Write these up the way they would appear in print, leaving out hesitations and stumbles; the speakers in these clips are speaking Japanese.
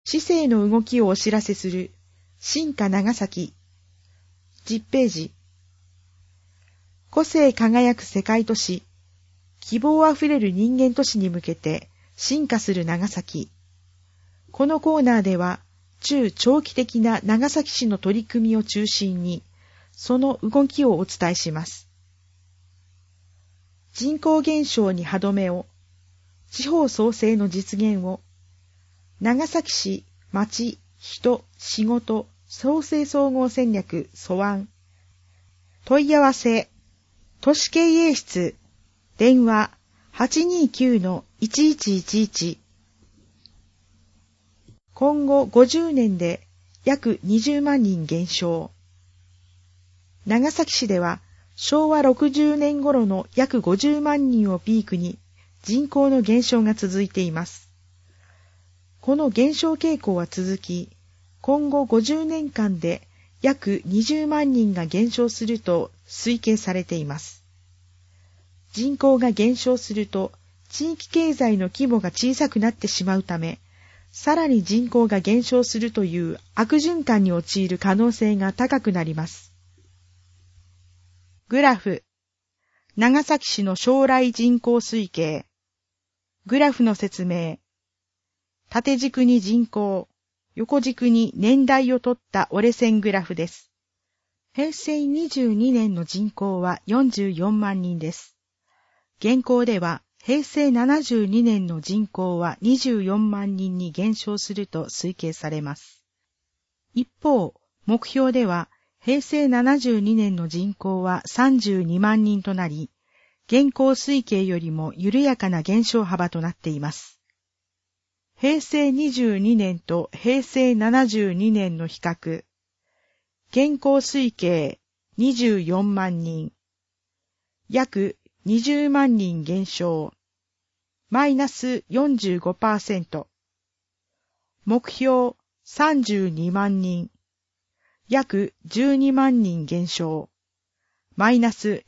市政の動きをお知らせする新華長崎10ページ。個性輝く世界都市、希望あふれる人間都市に向けて進化する長崎。このコーナーでは中長期的な長崎市の取り組みを中心にその動きをお伝えします。人口減少に歯止めを、地方創生の実現を、長崎市町人仕事創生総合戦略素案。問い合わせ都市経営室電話 829-1111。 今後50年で約20万人減少。長崎市では昭和60年頃の約50万人をピークに人口の減少が続いています。この減少傾向は続き、今後50年間で約20万人が減少すると推計されています。人口が減少すると地域経済の規模が小さくなってしまうため、さらに人口が減少するという悪循環に陥る可能性が高くなります。グラフ、長崎市の将来人口推計。グラフの説明。縦軸に人口、横軸に年代を取った折れ線グラフです。平成22年の人口は44万人です。現行では平成72年の人口は24万人に減少すると推計されます。一方、目標では平成72年の人口は32万人となり、現行推計よりも緩やかな減少幅となっています。平成22年と平成72年の比較。現行推計24万人。約20万人減少。マイナス 45%。目標32万人。約12万人減少。マイナス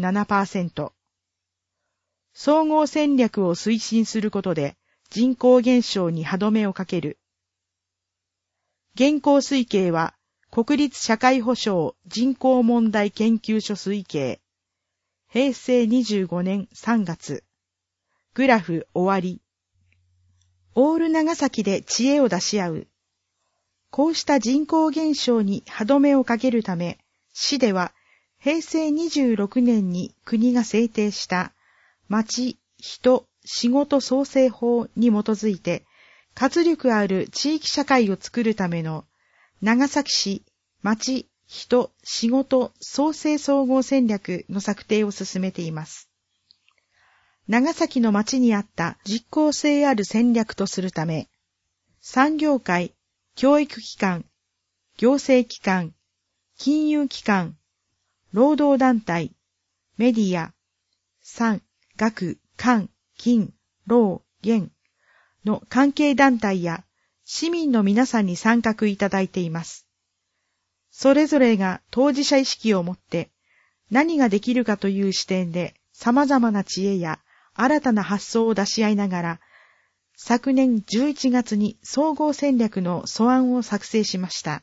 27%。総合戦略を推進することで人口減少に歯止めをかける。現行推計は国立社会保障人口問題研究所推計。平成25年3月。グラフ終わり。オール長崎で知恵を出し合う。こうした人口減少に歯止めをかけるため、市では平成26年に国が制定した町、人、仕事創生法に基づいて活力ある地域社会を作るための長崎市町、人、仕事創生総合戦略の策定を進めています。長崎の町にあった実効性ある戦略とするため、産業界、教育機関、行政機関、金融機関、労働団体、メディア、産、学、官、金、労、現の関係団体や市民の皆さんに参画いただいています。それぞれが当事者意識を持って何ができるかという視点で様々な知恵や新たな発想を出し合いながら、昨年11月に総合戦略の素案を作成しました。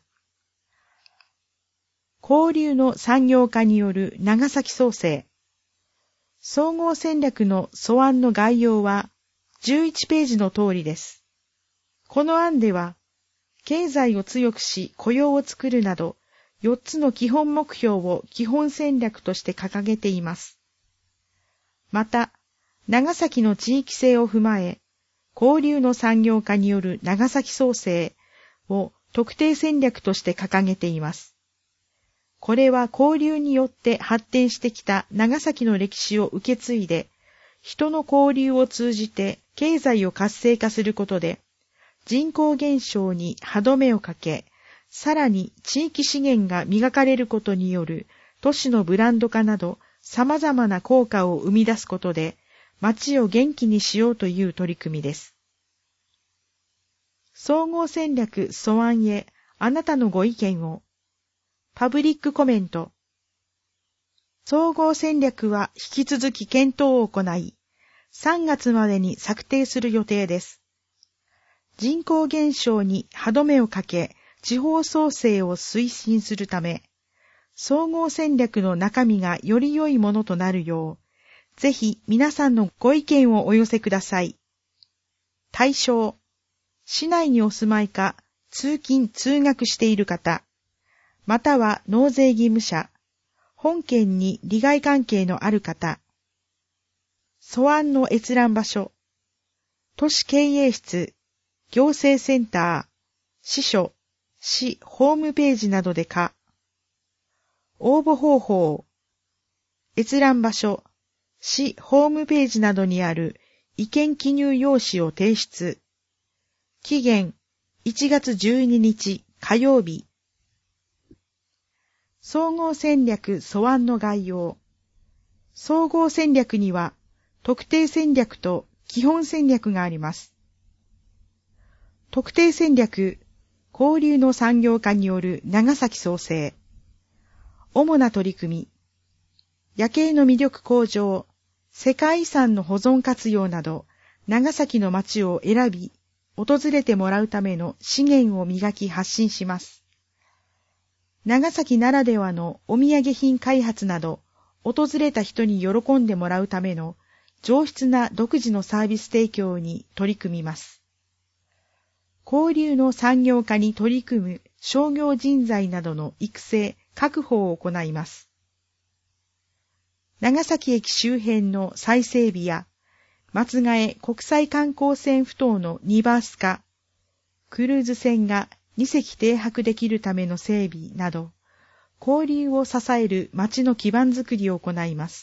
交流の産業化による長崎創生。総合戦略の素案の概要は11ページの通りです。この案では、経済を強くし雇用を作るなど、4つの基本目標を基本戦略として掲げています。また、長崎の地域性を踏まえ、交流の産業化による長崎創生を特定戦略として掲げています。これは交流によって発展してきた長崎の歴史を受け継いで、人の交流を通じて経済を活性化することで、人口減少に歯止めをかけ、さらに地域資源が磨かれることによる都市のブランド化など様々な効果を生み出すことで、町を元気にしようという取り組みです。総合戦略素案へあなたのご意見を。パブリックコメント。総合戦略は引き続き検討を行い、3月までに策定する予定です。 人口減少に歯止めをかけ、地方創生を推進するため、総合戦略の中身がより良いものとなるよう、ぜひ皆さんのご意見をお寄せください。対象、市内にお住まいか、通勤・通学している方、または納税義務者、本県に利害関係のある方、素案の閲覧場所、都市経営室、行政センター、支所、市ホームページなどでか、応募方法、閲覧場所、市ホームページなどにある意見記入用紙を提出。期限1月12日火曜日。総合戦略素案の概要。総合戦略には特定戦略と基本戦略があります。特定戦略、交流の産業化による長崎創生。主な取り組み。夜景の魅力向上、世界遺産の保存活用など、長崎の街を選び、訪れてもらうための資源を磨き発信します。長崎ならではのお土産品開発など、訪れた人に喜んでもらうための上質な独自のサービス提供に取り組みます。交流の産業化に取り組む商業人材などの育成、確保を行います。長崎駅周辺の再整備や、松ヶ江国際観光船埠頭の2バース化、クルーズ船が2隻停泊できるための整備など、交流を支える街の基盤づくりを行います。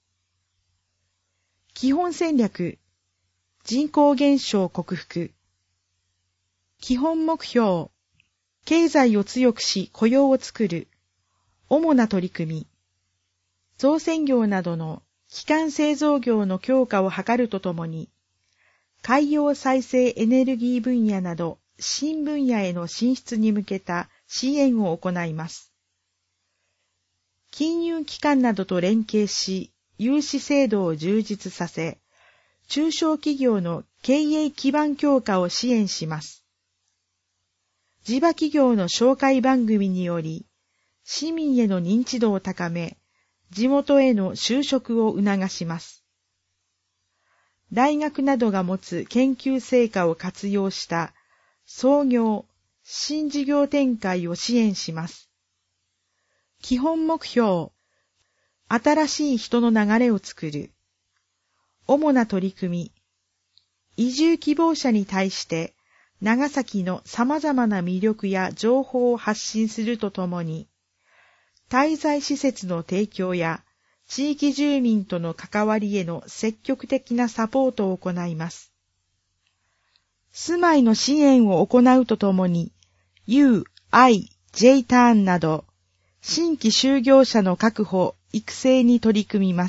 基本戦略、人口減少克服。基本目標、経済を強くし雇用を作る。主な取り組み、造船業などの基幹製造業の強化を図るとともに、海洋再生エネルギー分野など新分野への進出に向けた支援を行います。金融機関などと連携し、融資制度を充実させ、中小企業の経営基盤強化を支援します。地場企業の紹介番組により、市民への認知度を高め、地元への就職を促します。大学などが持つ研究成果を活用した創業、新事業展開を支援します。基本目標、新しい人の流れを作る。主な取り組み、移住希望者に対して長崎の様々な魅力や情報を発信するとともに、滞在施設の提供や地域住民との関わりへの積極的なサポートを行います。住まいの支援を行うとともに、U、I、J ターンなど、新規就業者の確保、育成に取り組みます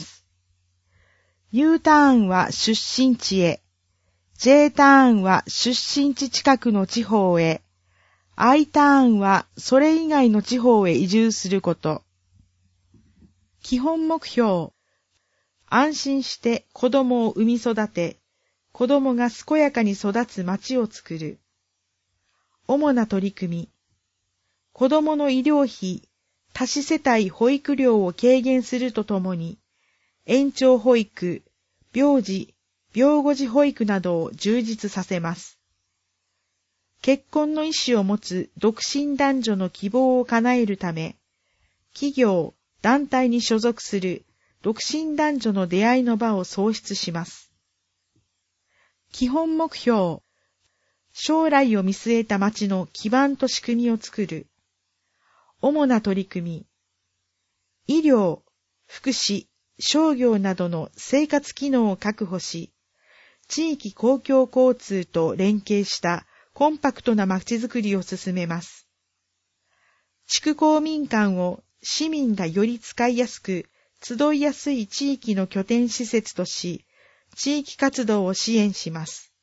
。U ターンは出身地へ、J ターンは出身地近くの地方へ、I ターンはそれ以外の地方へ移住すること。基本目標。安心して子供を産み育て、子供が健やかに育つ町を作る。主な取り組み。子供の医療費、多子世帯保育料を軽減するとともに、延長保育、病児、病後児保育などを充実させます。結婚の意思を持つ独身男女の希望を叶えるため、企業、団体に所属する独身男女の出会いの場を創出します。基本目標、将来を見据えた町の基盤と仕組みを作る。主な取り組み、医療、福祉、商業などの生活機能を確保し、地域公共交通と連携したコンパクトなまちづくりを進めます。地区公民館を市民がより使いやすく、集いやすい地域の拠点施設とし、地域活動を支援します。